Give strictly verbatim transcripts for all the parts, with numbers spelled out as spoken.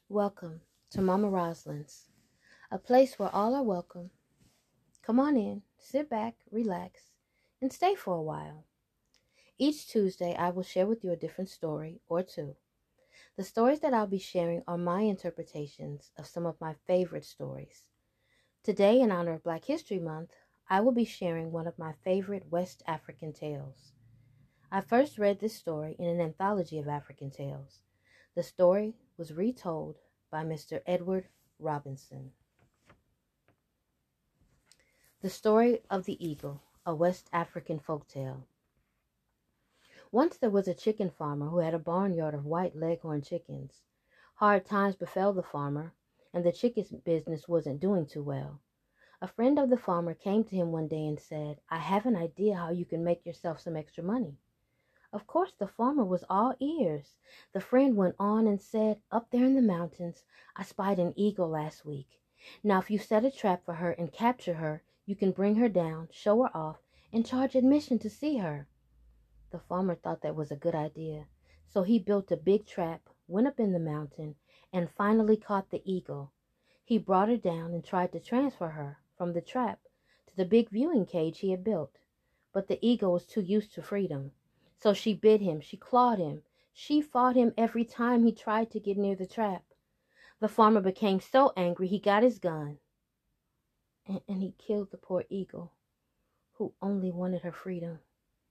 Welcome to Mama Rosalind's, a place where all are welcome. Come on in, sit back, relax, and stay for a while. Each Tuesday, I will share with you a different story or two. The stories that I'll be sharing are my interpretations of some of my favorite stories. Today, in honor of Black History Month, I will be sharing one of my favorite West African tales. I first read this story in an anthology of African tales. The story was retold by Mister Edward Robinson. The Story of the Eagle, a West African folktale. Once there was a chicken farmer who had a barnyard of white leghorn chickens. Hard times befell the farmer, and the chicken business wasn't doing too well. A friend of the farmer came to him one day and said, "I have an idea how you can make yourself some extra money." Of course, the farmer was all ears. The friend went on and said, "Up there in the mountains, I spied an eagle last week. Now, if you set a trap for her and capture her, you can bring her down, show her off, and charge admission to see her." The farmer thought that was a good idea. So he built a big trap, went up in the mountain, and finally caught the eagle. He brought her down and tried to transfer her from the trap to the big viewing cage he had built. But the eagle was too used to freedom. So she bit him, she clawed him, she fought him every time he tried to get near the trap. The farmer became so angry he got his gun, and, and he killed the poor eagle, who only wanted her freedom.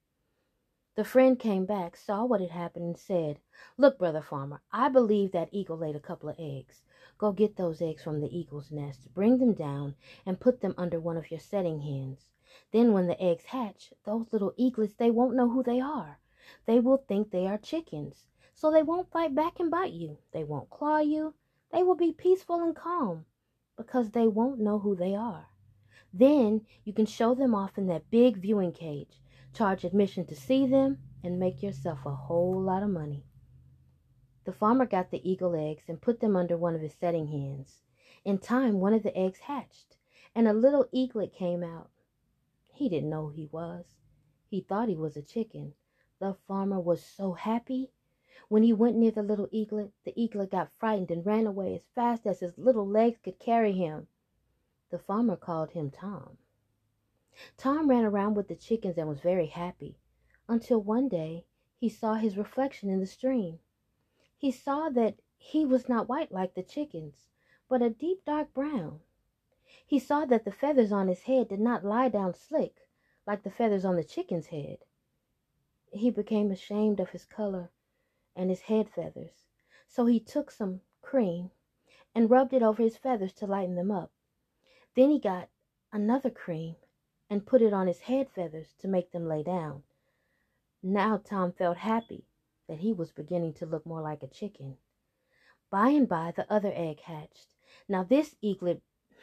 The friend came back, saw what had happened, and said, "Look, brother farmer, I believe that eagle laid a couple of eggs. Go get those eggs from the eagle's nest, bring them down, and put them under one of your setting hens. Then when the eggs hatch, those little eaglets, they won't know who they are. They will think they are chickens, so they won't fight back and bite you. They won't claw you. They will be peaceful and calm, because they won't know who they are. Then you can show them off in that big viewing cage, charge admission to see them, and make yourself a whole lot of money." The farmer got the eagle eggs and put them under one of his setting hens. In time, one of the eggs hatched, and a little eaglet came out. He didn't know who he was. He thought he was a chicken. The farmer was so happy. When he went near the little eaglet, the eaglet got frightened and ran away as fast as his little legs could carry him. The farmer called him Tom. Tom ran around with the chickens and was very happy, until one day he saw his reflection in the stream. He saw that he was not white like the chickens, but a deep dark brown. He saw that the feathers on his head did not lie down slick like the feathers on the chicken's head. He became ashamed of his color and his head feathers, so he took some cream and rubbed it over his feathers to lighten them up. Then he got another cream and put it on his head feathers to make them lay down. Now Tom felt happy that he was beginning to look more like a chicken. By and by, the other egg hatched. Now this eaglet,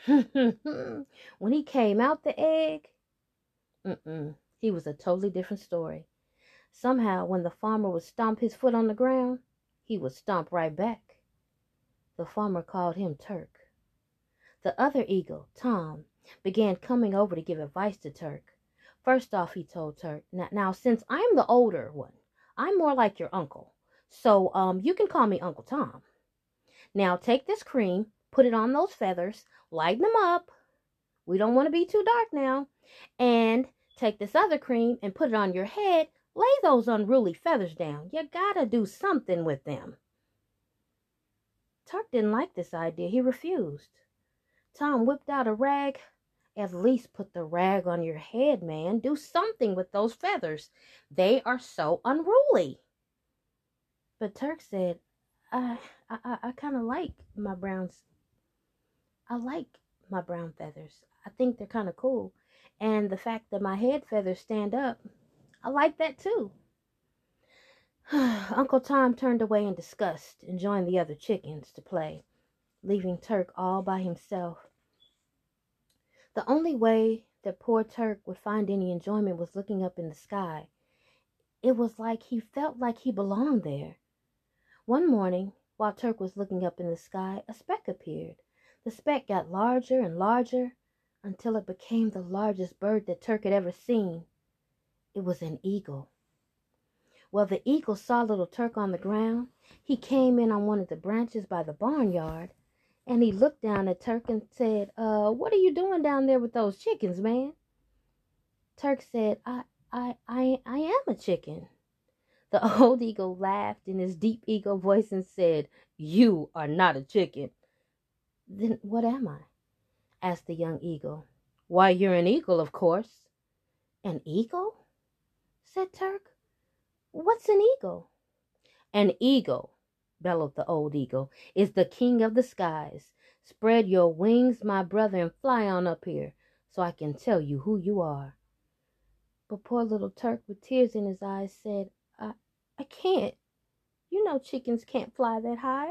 when he came out the egg, mm-mm, he was a totally different story. Somehow, when the farmer would stomp his foot on the ground, he would stomp right back. The farmer called him Turk. The other eagle, Tom, began coming over to give advice to Turk. First off, he told Turk, now, now since I'm the older one, I'm more like your uncle, so um, you can call me Uncle Tom. Now take this cream, put it on those feathers, lighten them up. We don't want to be too dark now. And take this other cream and put it on your head. Lay those unruly feathers down. You gotta do something with them. Turk didn't like this idea. He refused. Tom whipped out a rag. "At least put the rag on your head, man. Do something with those feathers. They are so unruly." But Turk said, I I, I kind of like my browns. I like my brown feathers. I think they're kind of cool. And the fact that my head feathers stand up, I like that too. Uncle Tom turned away in disgust and joined the other chickens to play, leaving Turk all by himself. The only way that poor Turk would find any enjoyment was looking up in the sky. It was like he felt like he belonged there. One morning, while Turk was looking up in the sky, a speck appeared. The speck got larger and larger until it became the largest bird that Turk had ever seen. It was an eagle. Well, the eagle saw little Turk on the ground. He came in on one of the branches by the barnyard, and he looked down at Turk and said, uh, what are you doing down there with those chickens, man? Turk said, I, I, I, I am a chicken. The old eagle laughed in his deep eagle voice and said, you are not a chicken. Then what am I? Asked the young eagle. Why, you're an eagle, of course. An eagle? Said Turk. What's an eagle? An eagle, bellowed the old eagle, is the king of the skies. Spread your wings, my brother, and fly on up here so I can tell you who you are. But poor little Turk, with tears in his eyes, said, I, I can't. You know chickens can't fly that high.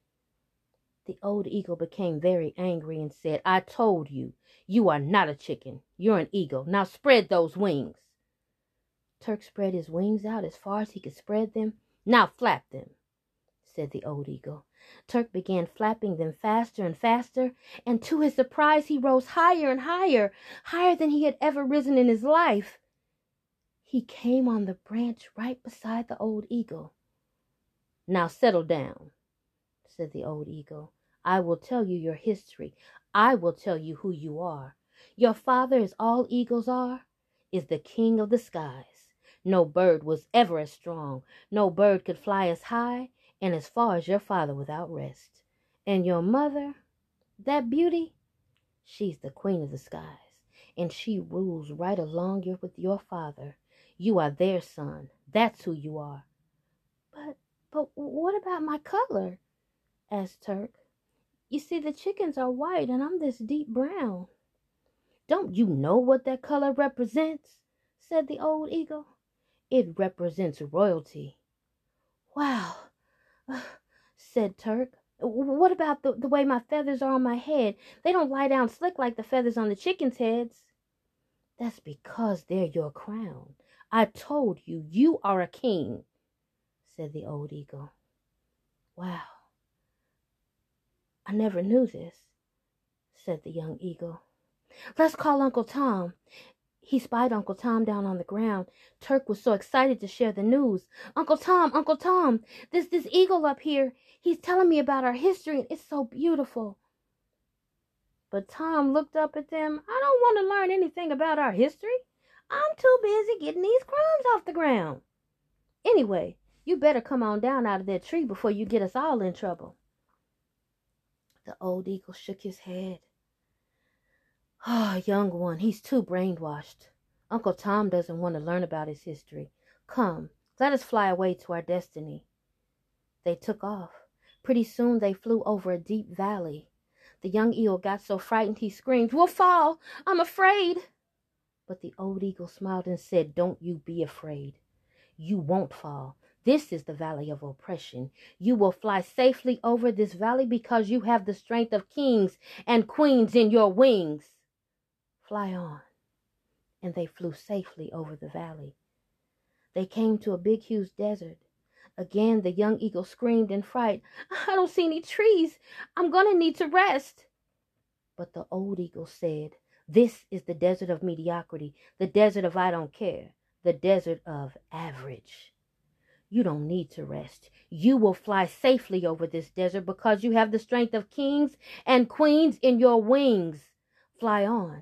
The old eagle became very angry and said, I told you, you are not a chicken. You're an eagle. Now spread those wings. Turk spread his wings out as far as he could spread them. Now flap them, said the old eagle. Turk began flapping them faster and faster, and to his surprise he rose higher and higher, higher than he had ever risen in his life. He came on the branch right beside the old eagle. Now settle down, said the old eagle. I will tell you your history. I will tell you who you are. Your father, as all eagles are, is the king of the skies. No bird was ever as strong. No bird could fly as high and as far as your father without rest. And your mother, that beauty, she's the queen of the skies, and she rules right along your, with your father. You are their son. That's who you are. But, but what about my color? Asked Turk. You see, the chickens are white and I'm this deep brown. Don't you know what that color represents? Said the old eagle. It represents royalty. Wow, said Turk. What about the, the way my feathers are on my head? They don't lie down slick like the feathers on the chickens' heads. That's because they're your crown. I told you, you are a king, said the old eagle. Wow, I never knew this, said the young eagle. Let's call Uncle Tom. He spied Uncle Tom down on the ground. Turk was so excited to share the news. Uncle Tom, Uncle Tom, this this eagle up here, he's telling me about our history, and it's so beautiful. But Tom looked up at them. I don't want to learn anything about our history. I'm too busy getting these crumbs off the ground. Anyway, you better come on down out of that tree before you get us all in trouble. The old eagle shook his head. Ah, oh, young one, he's too brainwashed. Uncle Tom doesn't want to learn about his history. Come, let us fly away to our destiny. They took off. Pretty soon they flew over a deep valley. The young eagle got so frightened he screamed, We'll fall! I'm afraid! But the old eagle smiled and said, Don't you be afraid. You won't fall. This is the valley of oppression. You will fly safely over this valley because you have the strength of kings and queens in your wings. Fly on. And they flew safely over the valley. They came to a big, huge desert. Again, the young eagle screamed in fright, I don't see any trees. I'm going to need to rest. But the old eagle said, This is the desert of mediocrity, the desert of I don't care, the desert of average. You don't need to rest. You will fly safely over this desert because you have the strength of kings and queens in your wings. Fly on.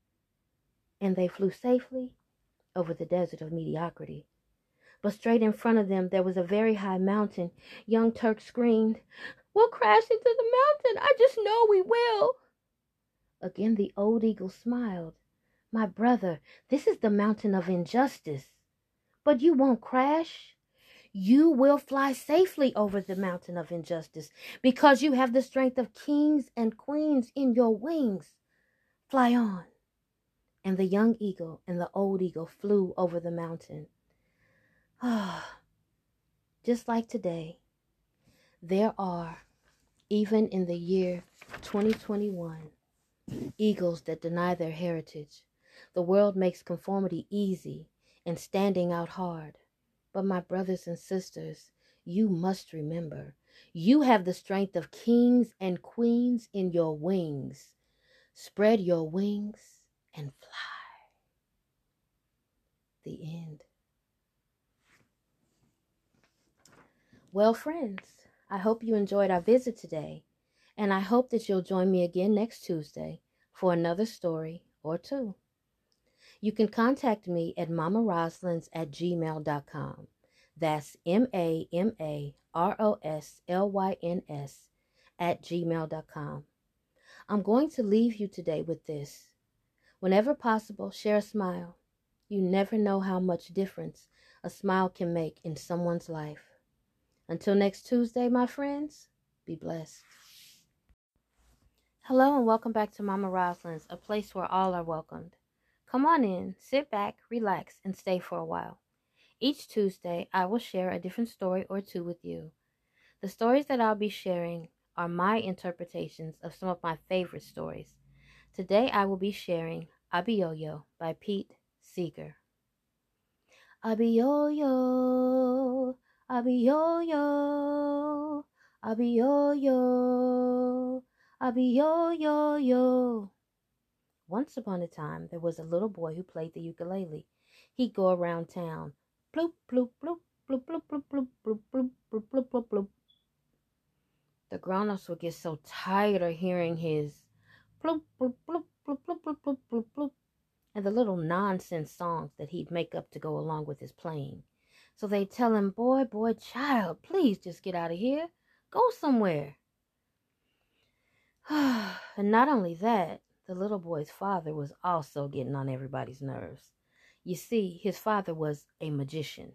And they flew safely over the desert of mediocrity. But straight in front of them there was a very high mountain. Young Turk screamed, We'll crash into the mountain. I just know we will. Again the old eagle smiled. My brother, this is the mountain of injustice. But you won't crash. You will fly safely over the mountain of injustice because you have the strength of kings and queens in your wings. Fly on. And the young eagle and the old eagle flew over the mountain. Ah, just like today, there are, even in the year twenty twenty-one, eagles that deny their heritage. The world makes conformity easy and standing out hard. But my brothers and sisters, you must remember, you have the strength of kings and queens in your wings. Spread your wings and fly. The end. Well, friends, I hope you enjoyed our visit today, and I hope that you'll join me again next Tuesday for another story or two. You can contact me at mama roslins at gmail dot com. That's M A M A R O S L Y N S at gmail dot com. I'm going to leave you today with this. Whenever possible, share a smile. You never know how much difference a smile can make in someone's life. Until next Tuesday, my friends, be blessed. Hello and welcome back to Mama Roslins, a place where all are welcomed. Come on in, sit back, relax, and stay for a while. Each Tuesday, I will share a different story or two with you. The stories that I'll be sharing are my interpretations of some of my favorite stories. Today, I will be sharing Abiyoyo by Pete Seeger. Abiyoyo, Abiyoyo, Abiyoyo, Abiyoyo. Once upon a time, there was a little boy who played the ukulele. He'd go around town, bloop, bloop, bloop, bloop, bloop, bloop, bloop, bloop, bloop, bloop, bloop, bloop, bloop. The grown-ups would get so tired of hearing his bloop, bloop, bloop, bloop, bloop, bloop, bloop, bloop, bloop, and the little nonsense songs that he'd make up to go along with his playing. So they'd tell him, boy, boy, child, please just get out of here. Go somewhere. And not only that, the little boy's father was also getting on everybody's nerves. You see, his father was a magician.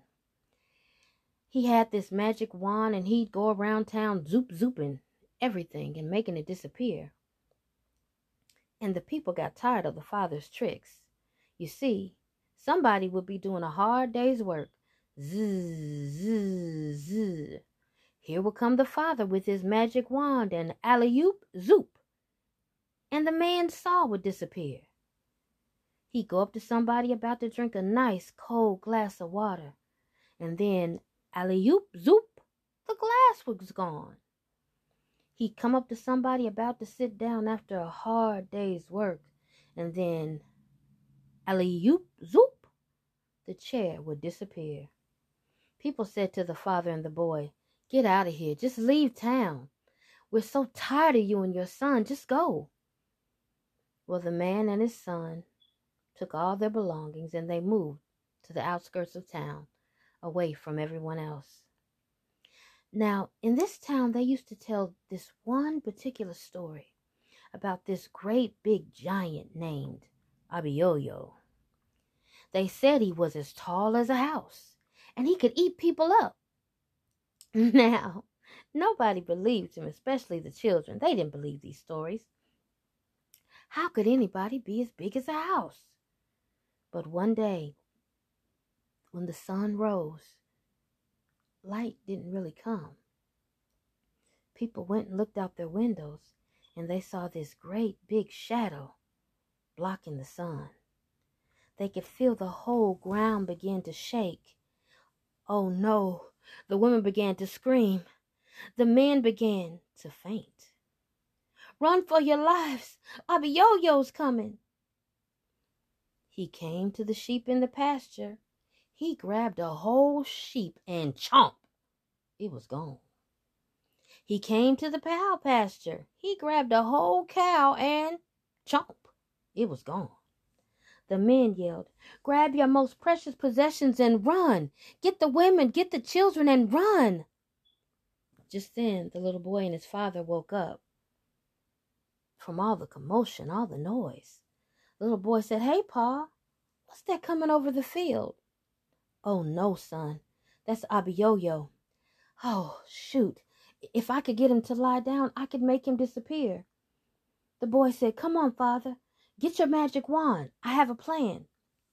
He had this magic wand and he'd go around town zoop zooping everything and making it disappear. And the people got tired of the father's tricks. You see, somebody would be doing a hard day's work. Zzz, zzz, zzz. Here would come the father with his magic wand and alley-oop, zoop. And the man's saw would disappear. He'd go up to somebody about to drink a nice cold glass of water. And then, alley-oop, zoop, the glass was gone. He'd come up to somebody about to sit down after a hard day's work. And then, alley-oop, zoop, the chair would disappear. People said to the father and the boy, get out of here, just leave town. We're so tired of you and your son, just go. Well, the man and his son took all their belongings and they moved to the outskirts of town, away from everyone else. Now, in this town, they used to tell this one particular story about this great big giant named Abiyoyo. They said he was as tall as a house, and he could eat people up. Now, nobody believed him, especially the children. They didn't believe these stories. How could anybody be as big as a house? But one day, when the sun rose, light didn't really come. People went and looked out their windows, and they saw this great big shadow blocking the sun. They could feel the whole ground begin to shake. Oh no, the women began to scream. The men began to faint. Run for your lives, Abiyoyo's coming. He came to the sheep in the pasture. He grabbed a whole sheep and chomp, it was gone. He came to the cow pasture. He grabbed a whole cow and chomp, it was gone. The men yelled, grab your most precious possessions and run. Get the women, get the children and run. Just then, the little boy and his father woke up from all the commotion, all the noise. The little boy said, hey, Pa, what's that coming over the field? Oh, no, son, that's Abiyoyo. Oh, shoot, if I could get him to lie down, I could make him disappear. The boy said, come on, Father, get your magic wand. I have a plan.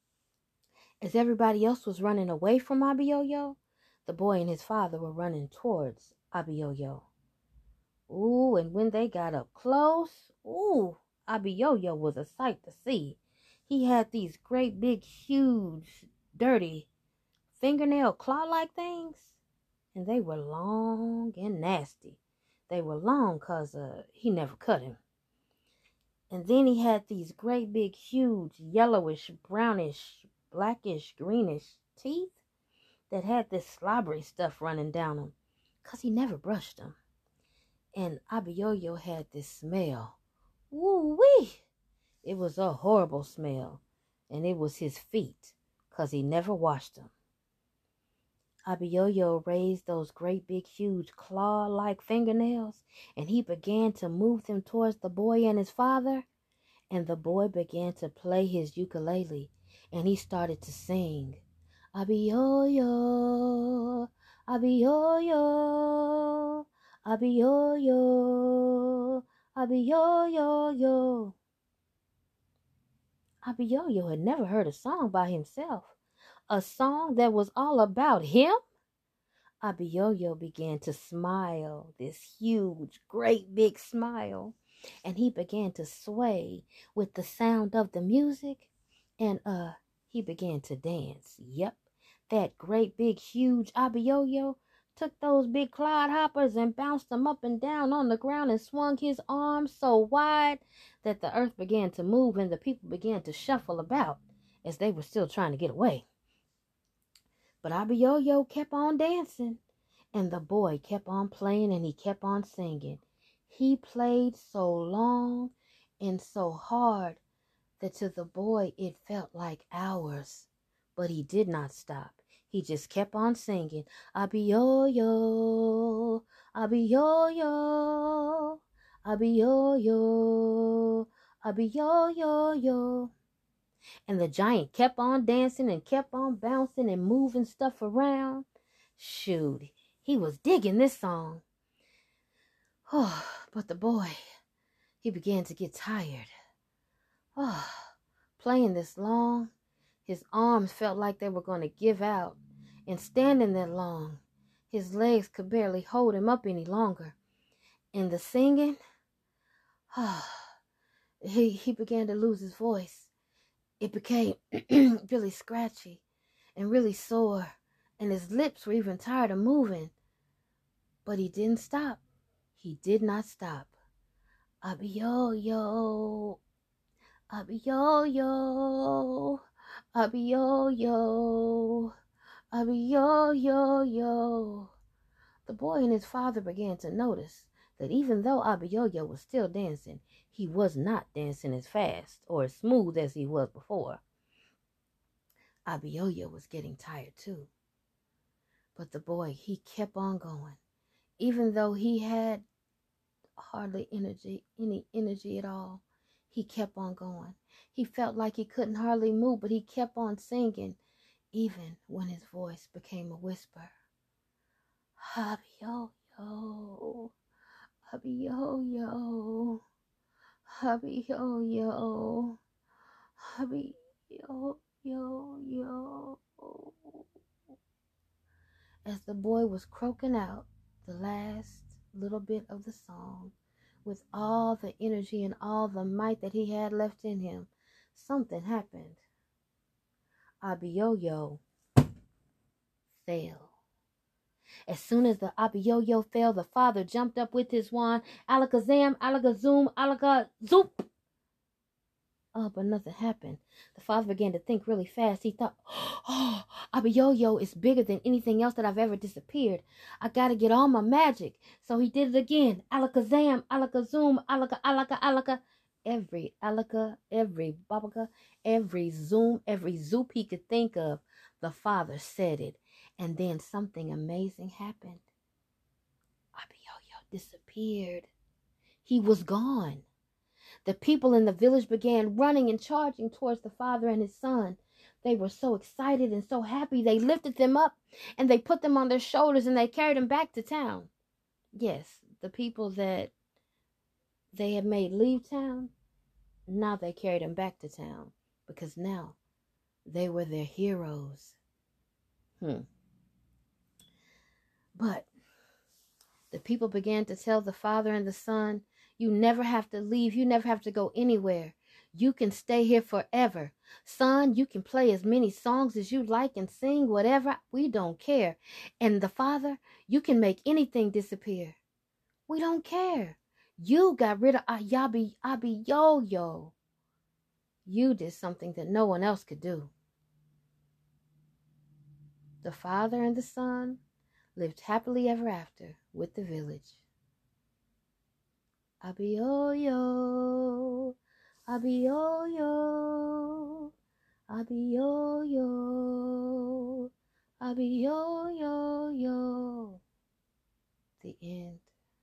As everybody else was running away from Abiyoyo, the boy and his father were running towards Abiyoyo. Ooh, and when they got up close, ooh, Abiyoyo was a sight to see. He had these great big, huge, dirty, fingernail claw-like things, and they were long and nasty. They were long because uh, he never cut him. And then he had these great big, huge, yellowish, brownish, blackish, greenish teeth that had this slobbery stuff running down them. because he never brushed them. And Abiyoyo had this smell. Woo-wee! It was a horrible smell, and it was his feet, because he never washed them. Abiyoyo raised those great big huge claw-like fingernails, and he began to move them towards the boy and his father, and the boy began to play his ukulele, and he started to sing. Abiyoyo, Abiyoyo, Abiyoyo, Abiyoyo. Abiyoyo had never heard a song by himself, a song that was all about him. Abiyoyo began to smile, this huge, great big smile, and he began to sway with the sound of the music, and uh, he began to dance. Yep, that great big huge Abiyoyo took those big clodhoppers and bounced them up and down on the ground and swung his arms so wide that the earth began to move and the people began to shuffle about as they were still trying to get away. But Abiyoyo kept on dancing, and the boy kept on playing, and he kept on singing. He played so long and so hard that to the boy it felt like hours. But he did not stop. He just kept on singing, Abiyoyo, Abiyoyo, Abiyoyo, Abiyoyo. And the giant kept on dancing and kept on bouncing and moving stuff around. Shoot, he was digging this song. Oh, but the boy, he began to get tired. Oh, playing this long, his arms felt like they were going to give out. And standing that long, his legs could barely hold him up any longer. And the singing, oh, he, he began to lose his voice. It became really scratchy and really sore, and his lips were even tired of moving. But he didn't stop. He did not stop. Abiyoyo, Abiyoyo, Abiyoyo, Abiyoyo. The boy and his father began to notice that even though Abiyoyo was still dancing, he was not dancing as fast or as smooth as he was before. Abiyoyo was getting tired too. But the boy, he kept on going. Even though he had hardly energy, any energy at all, he kept on going. He felt like he couldn't hardly move, but he kept on singing, even when his voice became a whisper. Abiyoyo, Abiyoyo, Abiyoyo, Abiyoyo. As the boy was croaking out the last little bit of the song, with all the energy and all the might that he had left in him, something happened. Abiyoyo fell. As soon as the Abiyoyo fell, the father jumped up with his wand. Alakazam, alakazoom, alakazoop. Oh, but nothing happened. The father began to think really fast. He thought, oh, Abiyoyo is bigger than anything else that I've ever disappeared. I got to get all my magic. So he did it again. Alakazam, alakazoom, alaka, alaka, alaka. Every alaka, every babaka, every zoom, every zoop he could think of, the father said it. And then something amazing happened. Abiyoyo disappeared. He was gone. The people in the village began running and charging towards the father and his son. They were so excited and so happy. They lifted them up and they put them on their shoulders and they carried them back to town. Yes, the people that they had made leave town, now they carried them back to town because now they were their heroes. Hmm. But the people began to tell the father and the son, you never have to leave. You never have to go anywhere. You can stay here forever. Son, you can play as many songs as you like and sing whatever. We don't care. And the father, you can make anything disappear. We don't care. You got rid of Ayabi Abiyoyo. You did something that no one else could do. The father and the son lived happily ever after. with the village. Abi-yo-yo, abi-yo-yo, abi-yo-yo, abi-yo-yo-yo. The end.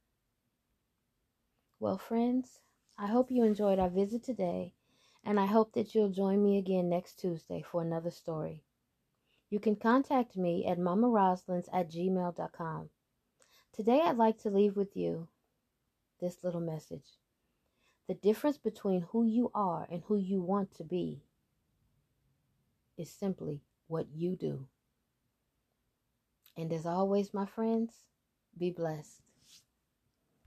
Well, friends, I hope you enjoyed our visit today, and I hope that you'll join me again next Tuesday for another story. You can contact me at mamaroslins at gmail dot com. Today I'd like to leave with you this little message. The difference between who you are and who you want to be is simply what you do. And as always, my friends, be blessed.